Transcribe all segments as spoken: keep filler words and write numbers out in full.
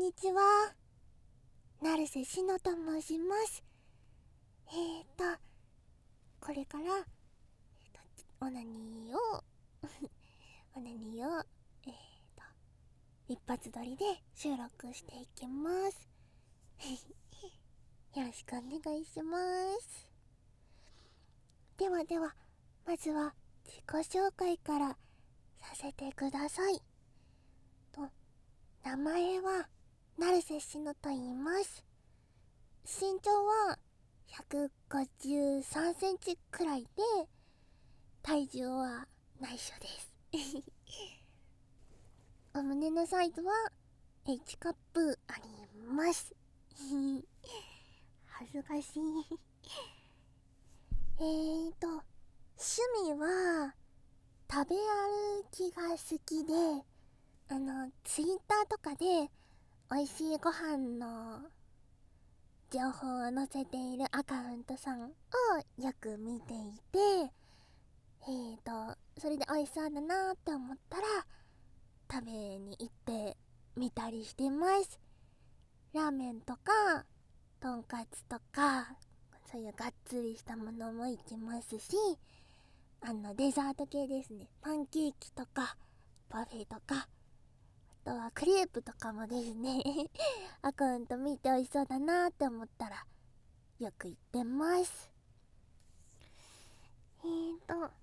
にちは。成瀬しのと申します。えーと、これから、えーと、オナニーを、オナニーを、えーと、一発撮りで収録していきます。よろしくお願いします。ではでは、まずは自己紹介からさせてください。と、名前は成瀬しのと言います。身長はひゃくごじゅうさんセンチくらいで、体重は内緒です。お胸のサイズは H カップあります。恥ずかしい。えーと、趣味は食べ歩きが好きで、あの、ツイッターとかで美味しいご飯の情報を載せているアカウントさんをよく見ていて、えーと、それで美味しそうだなーって思ったら食べに行ってみたりしてます。ラーメンとか、とんかつとか、そういうがっつりしたものも行きますし、あの、デザート系ですね。パンケーキとか、パフェとか、あとはクレープとかもですね、アカウント見て美味しそうだなーって思ったら、よく行ってます。えーと、あ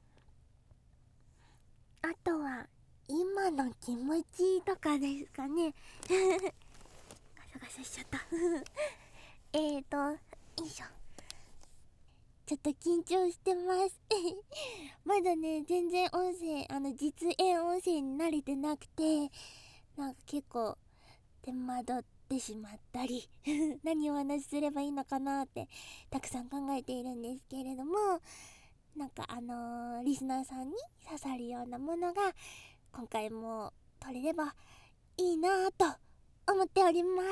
とは、今の気持ちとかですかね。ガサガサしちゃった。えーと、よいしょ。ちょっと緊張してます。まだね、全然音声、あの、実演音声に慣れてなくて、なんか結構、手間取ってしまったり、何をお話しすればいいのかなって、たくさん考えているんですけれども、なんかあのー、リスナーさんに刺さるようなものが、今回も撮れればいいなぁと思っております。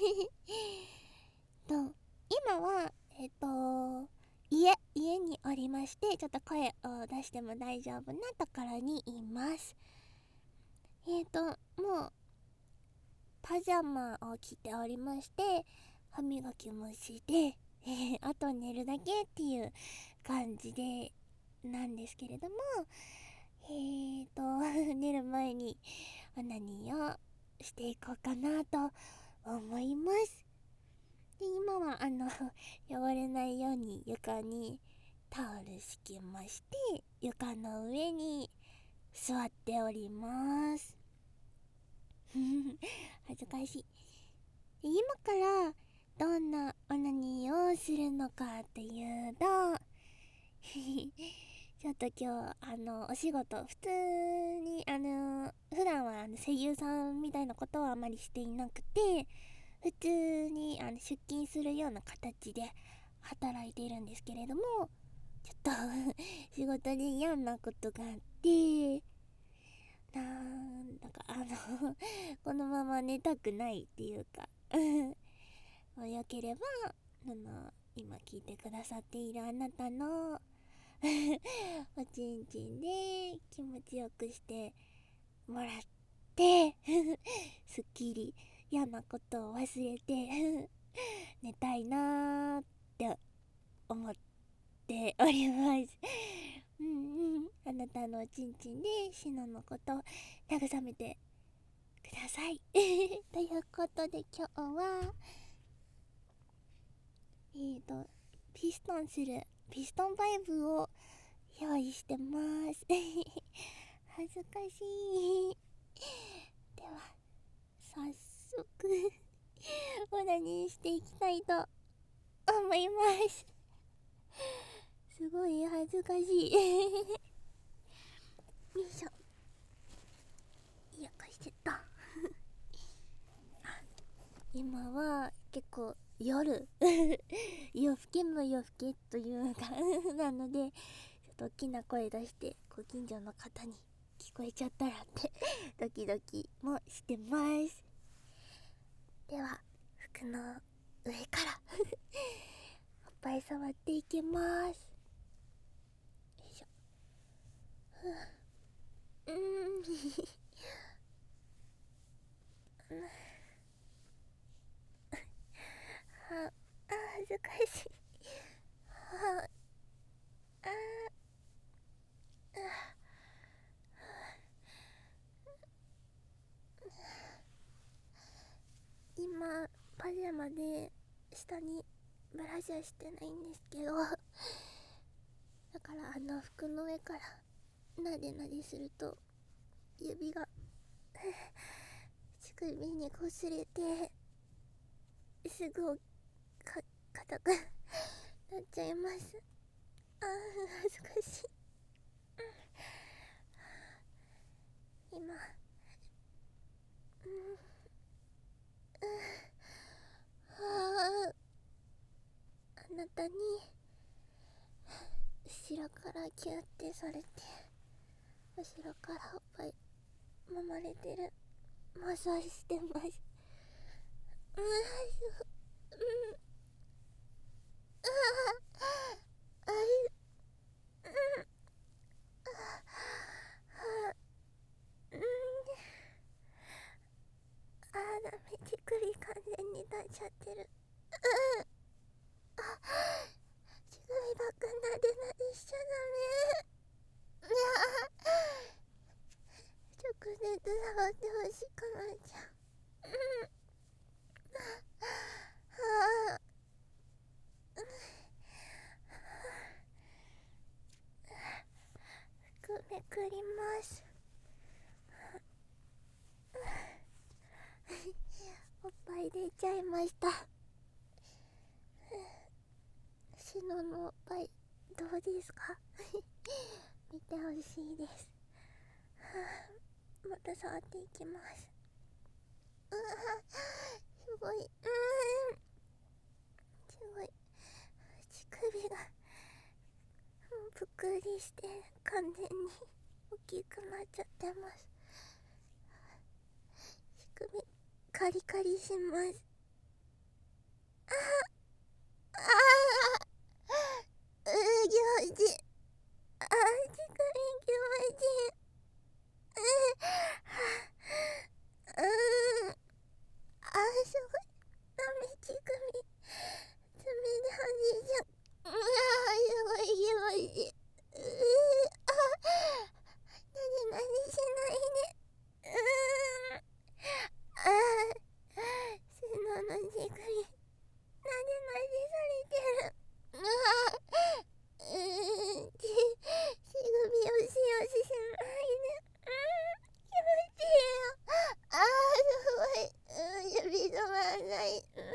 と、今は、えっと、家、家におりまして、ちょっと声を出しても大丈夫なところにいます。えっと、もう、パジャマを着ておりまして、歯磨きもして、えー、あと寝るだけっていう感じで、なんですけれども、えーと、寝る前にオナニーをしていこうかなと思います。で、今はあの、汚れないように床にタオル敷きまして、床の上に座っております。恥ずかしい。で、今からどんなオナニーをするのかっていうと、ちょっと今日、あの、お仕事、普通に、あの、普段はあの声優さんみたいなことはあまりしていなくて、普通にあの出勤するような形で働いているんですけれども、ちょっと仕事で嫌なことがあって、なんだかあのこのまま寝たくないっていうかもうよければ、あの、今聞いてくださっているあなたのおちんちんで気持ちよくしてもらってすっきり嫌なことを忘れて寝たいなーって思っておりますうんうん、あなたのおちんちんでシノのことを慰めてくださいということで今日はえーとピストンするピストンバイブを用意してます恥ずかしいでは早速オナニーしていきたいと思いますすごい恥ずかしいよいしょ、よこしちゃった今は結構夜夜更けの夜更けというかなので、ちょっと大きな声出してご近所の方に聞こえちゃったらってドキドキもしてますでは服の上からおっぱい触っていきます。よいしょ。うーんまで下にブラシはしてないんですけど、だからあの服の上からなでなですると指が乳首にこすれてすぐか硬くなっちゃいます。あー恥ずかしい。今うんああなたに後ろからキューってされて、後ろからおっぱい揉まれてるマッサージしてます。うんうんあああいうんあうんあーダメ、乳首完全に立っちゃってる。うんあ乳首ばっかなでなでしちゃダメ。うわ直接触ってほしくなっちゃう。うんあ服めくります。おっぱい出ちゃいました。シノのおっぱいどうですか？見てほしいです。また触っていきます。うわすごい、うーんすごい乳首がもうぷっくりして完全に大きくなっちゃってます。乳首カリカリします。あああうー気持ちいい。あー乳首気持ちいい。うーんあーすごいダメ、乳首爪ではじいちゃう。うわーすごい気持ちいい。うーあなでなでしないね。うーんあーシノの乳首なでなでされてる。うわうーんち乳首よしよししないね。うーん気持ちいいよ。あーすごい、うん、指止まらない。うん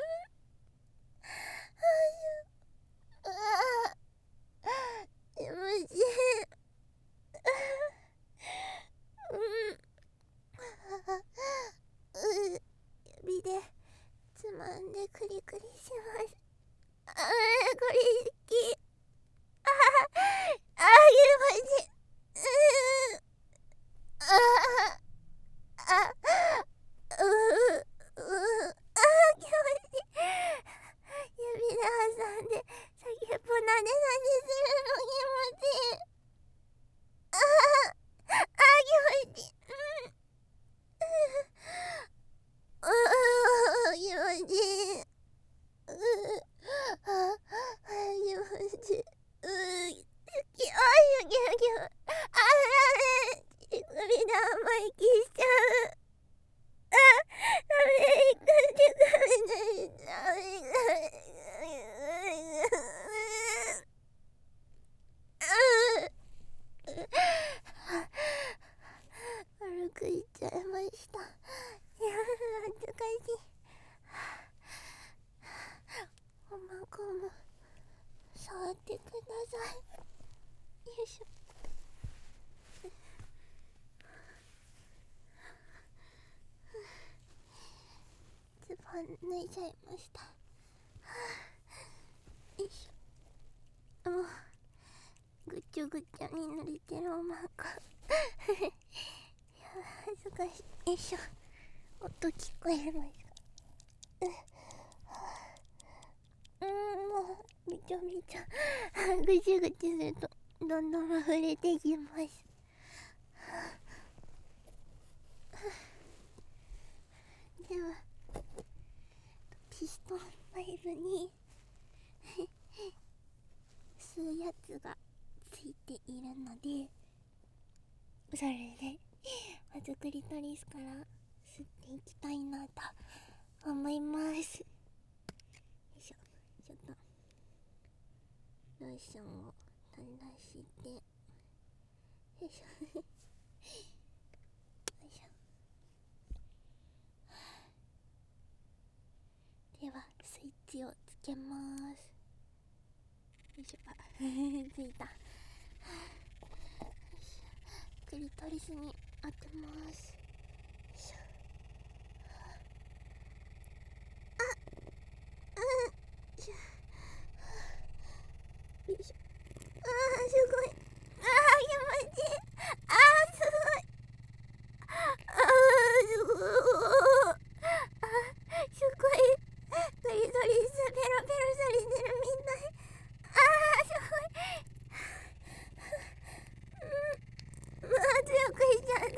うわー気持ちいい。うんう指でつまんでクリクリします。あーこれ好き。あーあー気持ちいい。うーあーあうーうーあー気持ちいい。指で挟んで先っぽなでなでするの気持ちいい。あーあー気持ちいい。うんうー気持ちいい。うーああ気持ちいい。うー好き。あーギュギュあーダメ、乳首で甘いキしちゃう。あダメ、一回乳首でダメ悪く言っちゃいました。いや恥ずかしい。おまんこも触ってください。よいしょ。ズボン脱いじゃいました。よいしょ。もうぐちょぐちょに濡れてるおまんこ。いや恥ずかしい。よいしょ。音聞こえますか？うん、もうびちょびちょぐちゅぐちゅするとどんどん溢れてきます。ではピストンパイプに吸うやつがついているので、それでまずクリトリスから吸っていきたいなと思います。 ローションを垂らしてよいしょよいしょ。ではスイッチをつけます。よいしょ、あついた。クリトリスに当てます。よいしょ。あうんよいしょよいしょ。あーすごい。あー気持ちいい。あーすごい。あーすごい。あーすごい。クリトリスペロペロされてるみたい。あーすごい。うん、うわー強くしちゃった。あーそんなに舐め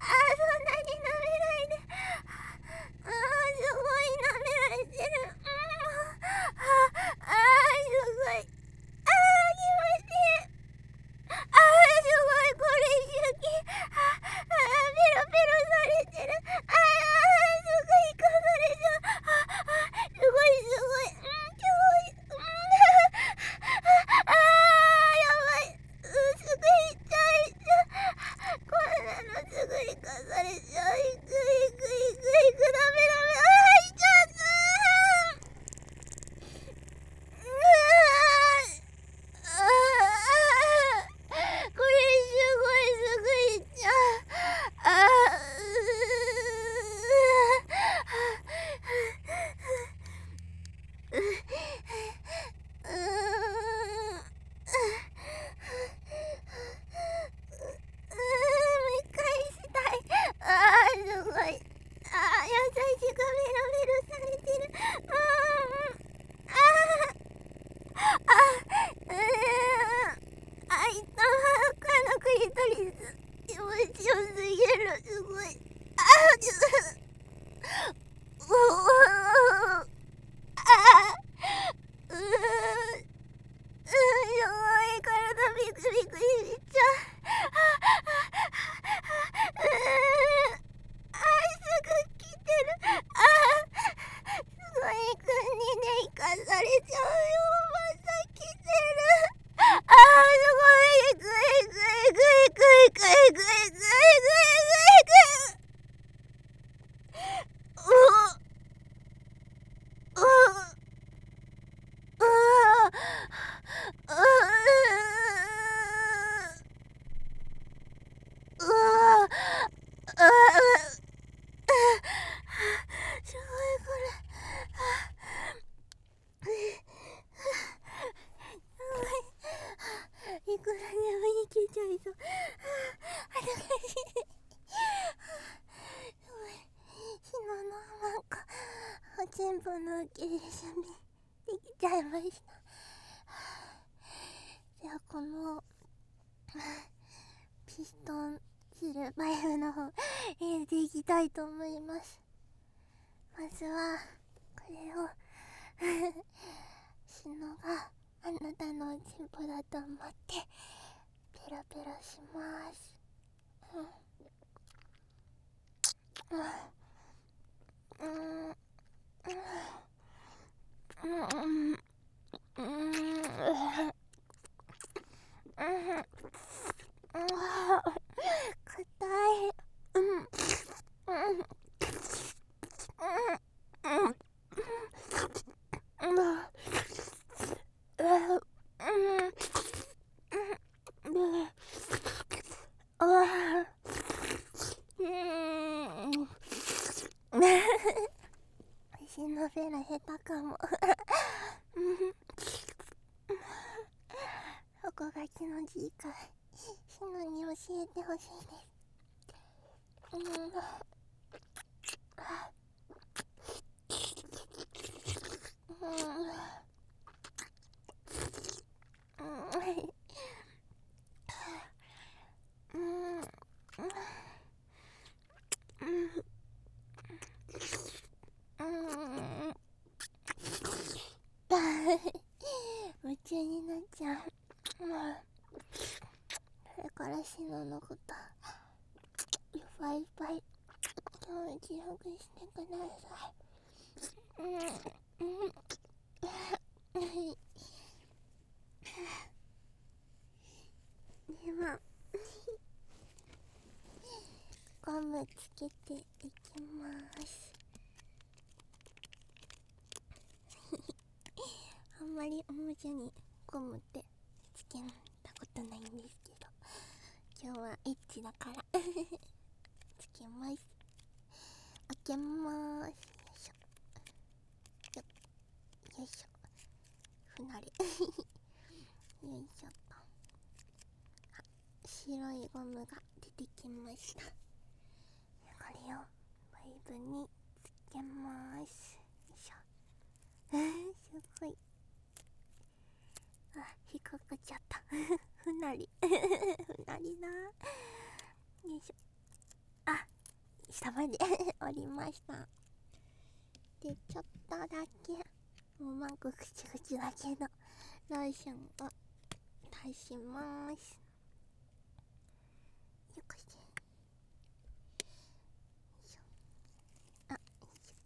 ないで。あーすごい舐められてる。うん、あーあーすごい。あー気持ちいい。あーすごいこれ好き。あーあーペロペロされてる。あーすごいかされちゃう。ああすごいすごい。うんすごい。うんああやばい。うんすぐいっちゃういっちゃう。こんなのすぐにかされちゃう。いくいくいくいくダメダメ。ああいっちゃったー。うわーああこれすごいすぐいっちゃう。あうううう見返したい。あーすごい。あー優しくメロメロされてる。うんあーあうーあいた他のクリトリス気持ちよすぎる。すごい。あーちょっとうおあーうーうーすごい体ビクビクいっちゃう。うーあーすぐ来てる。あーすごい国で生かされちゃうよ。また来てる。あーすごいグイグイグイグイグイグイグイグイグイグイうううううわああすごいこれいくらでもいけちゃいそう。恥ずかしい。すごい昨日のなんか全部の受け入れ準備できちゃいました。じゃあこのピストンシルバイブの方入れていきたいと思います。まずはこれをシノがあなたのチンポだと思ってペロペロします。うんうんうんうん硬い。うんうんうんシノベラ下手かも。そこが気持ちいいかシノに教えてほしいです。うん夢中になっちゃう。それからシノのこといっぱいいっぱい気持ちよくしてください。うんうんではゴムつけていきますあんまりおもちゃにゴムってつけたことないんですけど、今日はエッチだからつけます。開けまーす。よいしょよいしょ、ふなれよいしょっと。あ、白いゴムが出てきました。これをバイブにつけまーす。よいしょすごい。あ、引っかかっちゃったふなりふなりだ。よいしょ。あ、下まで降りました。で、ちょっとだけもうマンクぐちぐちだけどローションを足します。よこしょ。あ、よいし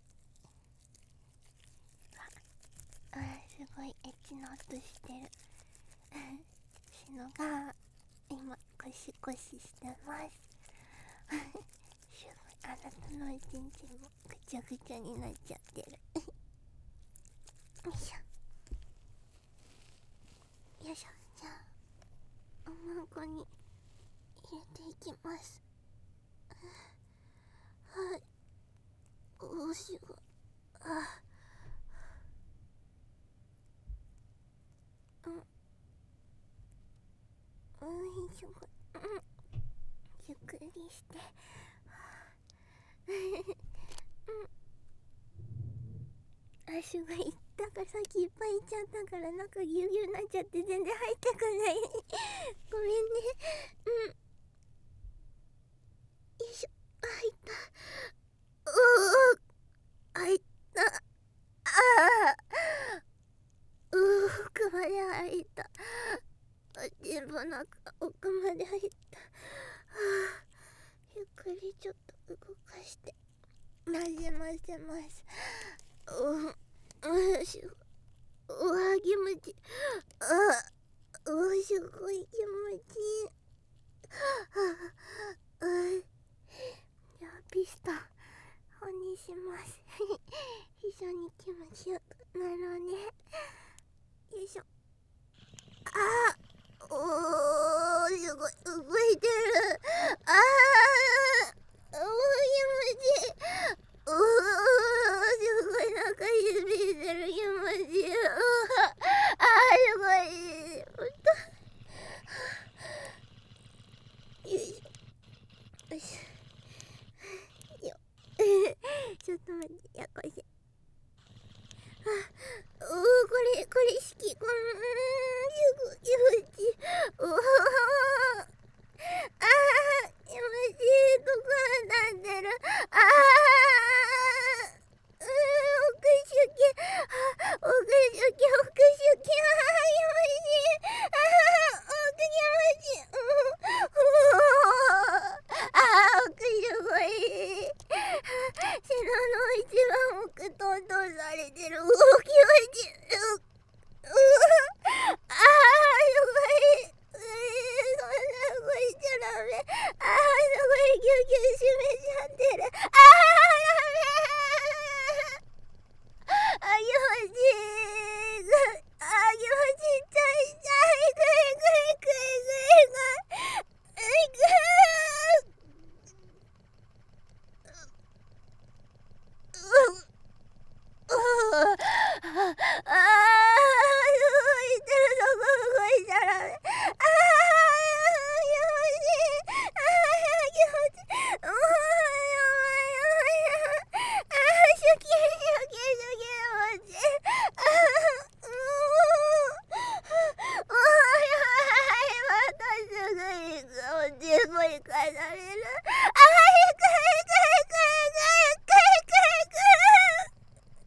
ょ。あ、すごいエッチな音してるしのが今ゴシゴシしてますすごい、あなたの一日もぐちゃぐちゃになっちゃってるよいしょよいしょ。じゃあおまんこに入れていきます。はい、おしごあうんうん、すごい、うん、ゆっくりしてうんあ、すごい。だからさっきいっぱいいっちゃったからなんかギュウギュウになっちゃって全然入ってこないごめんね。うん、よいしょ。あ、入った。うー入った。あーうー奥まで入った。全部なんか奥まで入った。はあ、ゆっくりちょっと動かしてなじませます。うんうん、すごい。うわ、気持ちいい。あ、うわ、すごい気持ちいい。はあ、うん。じゃあピストンオンにします非常に気持ちよくなるね。よいしょ。あー、おー、すごい動いてる。あー、おー、気持ちいい。おー、すごい、なんか指出る、気持ちいい。うわあー、すごい。ほんとよいしょよいしょよちょっと待って、やっこいせ。あ、おー、これこれ好き。こん、すごい気持ちいい。おー、あー、気持ちいい。ここは立ってる。あー、うーん、奥出家。あ、奥出家、奥出家。あー、気持ちいい。あー、奥気持ちいい。うん、おー、あー、奥すごい。背中の一番奥トントンされてる。おー、気持ちいい。う、うわ、あー、すごい。うー、そんな動いちゃダメ。あー、すごいギュウギュウ締めちゃってる。あー、ダメー。あ、気持ちいい。あー、気持ちいい。痛い痛い。ぐいぐいぐいぐいぐい。ういぐー。うっ、うー、ああー、動いてる。そこ動いちゃダメ。あー、気持ちいい。あー、気持ちいい。うー、やばいやばいやばい。あー、シュキシュキシュキ気持ちいい。あー、うー、うー、やばい。またすぐ行く。すごい返される。あー、行く行く行く行く行く行く行く。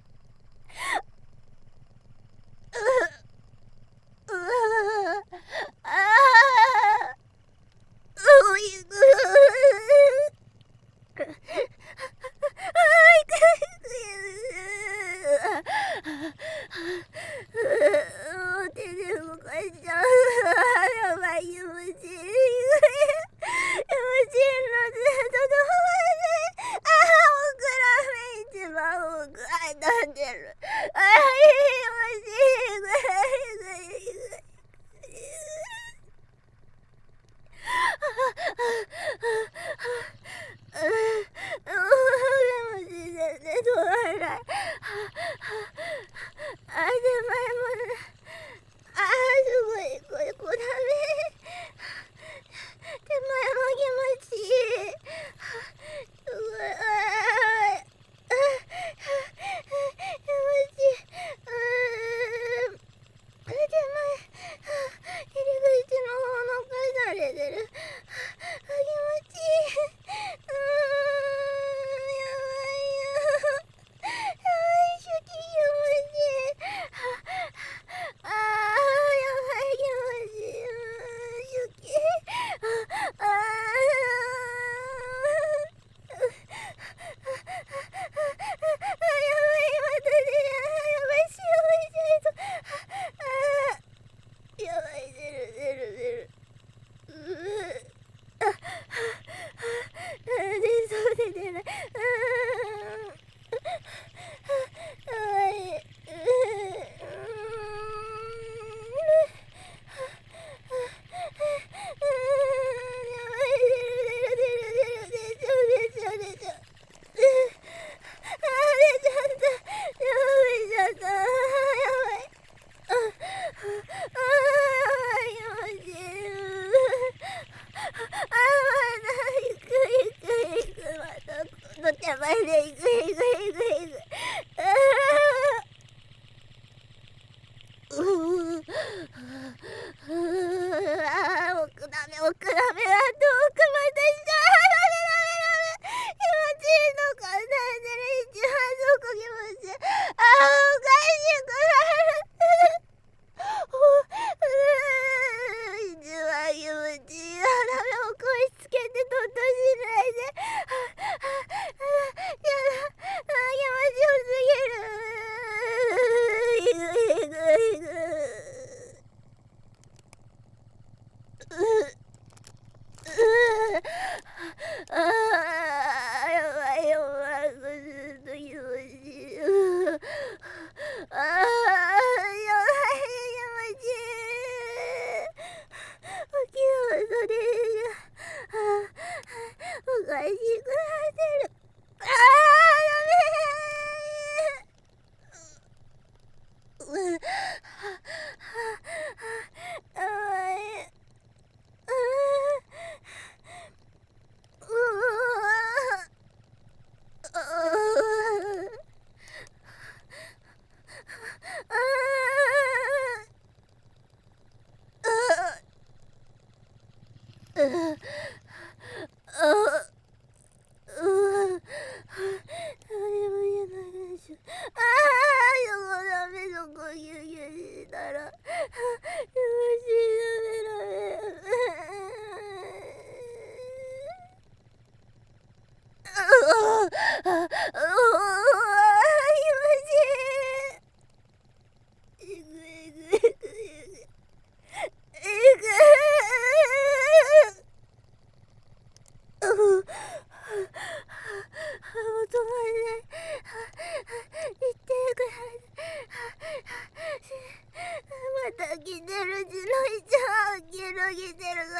ううわああういぐあいく手で動かしちゃう。やばい、気持ちいい。 んでる。ああ、気持ちいい。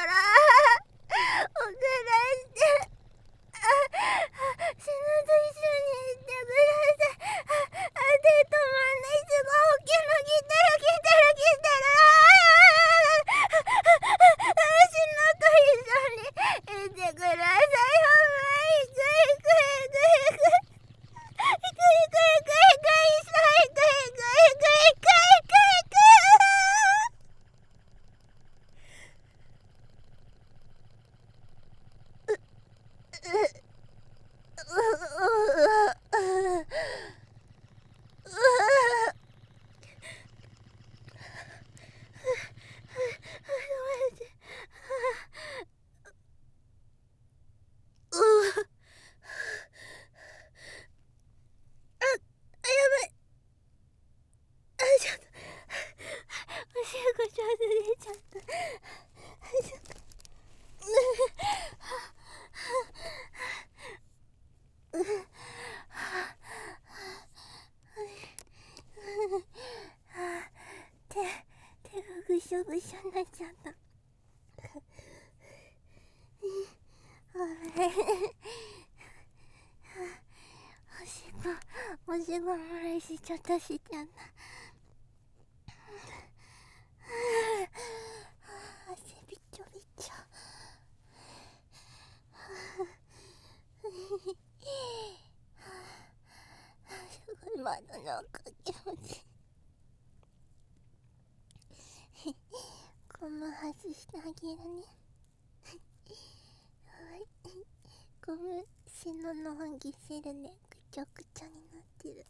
死ぬと一緒ぐ一緒になっちゃった。おしっこおしっこ漏れしちゃったしちゃった。汗びっちょびっちょ。すごい窓の奥気持ちいい。ゴム外してあげるね。ゴムしののんぎしてるね。ぐちょぐちょになってる。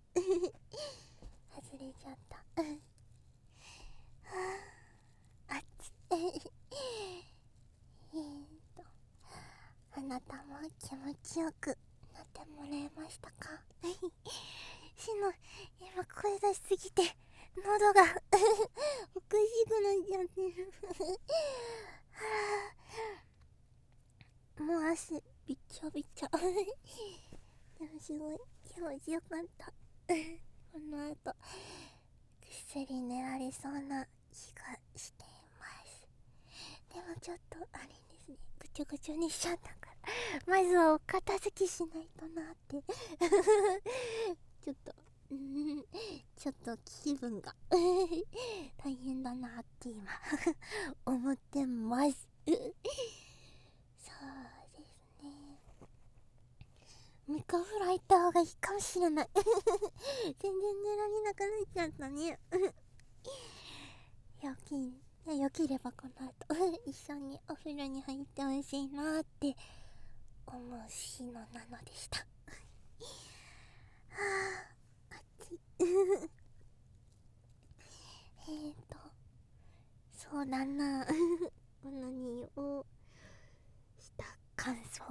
外れちゃった。あっち。えーとあなたも気持ちよくなってもらえましたか？しの今声出しすぎて喉がおかしくなっちゃってる。もう汗びっちょびっちょ。でもすごい気持ちよかった。この後ぐっすり寝られそうな気がしています。でもちょっとあれですね、ぐちょぐちょにしちゃったからまずはお片付けしないとなってちょっとんちょっと気分が大変だなって今思ってますそうですね、ミカフラ行った方がいいかもしれない全然寝られなくなっちゃったねよきよければこの後一緒にお風呂に入ってほしいなって思う日のなのでしたはあ暑いえーとそうだなオナニーをした感想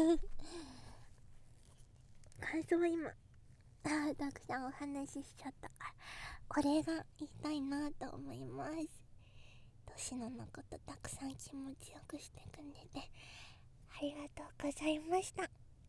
感想は今あたくさんお話ししちゃったからこれが言いたいなと思います。年野のことたくさん気持ちよくしてくれてありがとうございました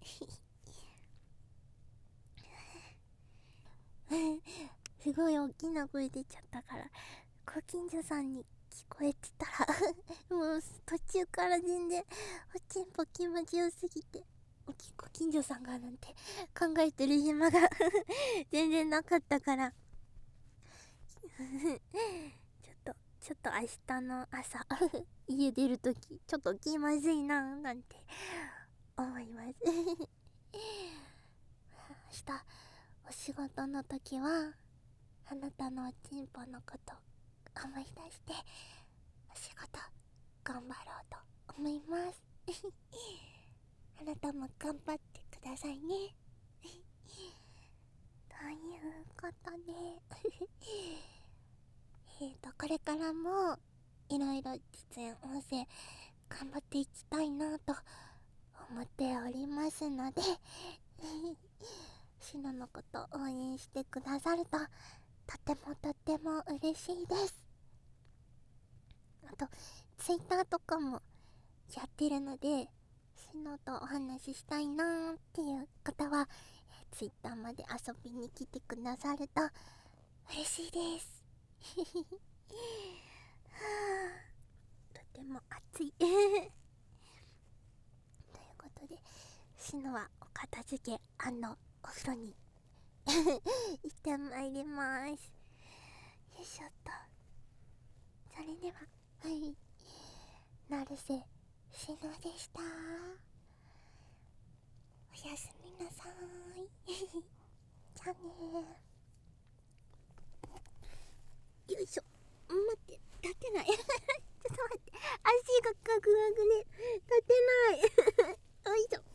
すごい大きな声出ちゃったからご近所さんに聞こえてたらもう途中から全然おちんぽ気持ちよすぎてご近所さんがなんて考えてる暇が全然なかったからちょっとちょっと明日の朝家出るときちょっと気まずいななんて思います明日お仕事の時はあなたのおちんぽのこと思い出してお仕事頑張ろうと思いますあなたも頑張ってくださいねということでえーとこれからもいろいろ実演音声頑張っていきたいなと思っておりますのでシノのこと応援してくださるととてもとても嬉しいです。あとツイッターとかもやってるのでシノとお話ししたいなーっていう方はツイッターまで遊びに来てくださると嬉しいですとても暑いということでシノはお片付けお風呂に行ってまいります。よいしょっと。それでははい成瀬しのでした。おやすみなさーいじゃあねー。よいしょ。待って立てないちょっと待って足がガクガクで立てないよいしょ。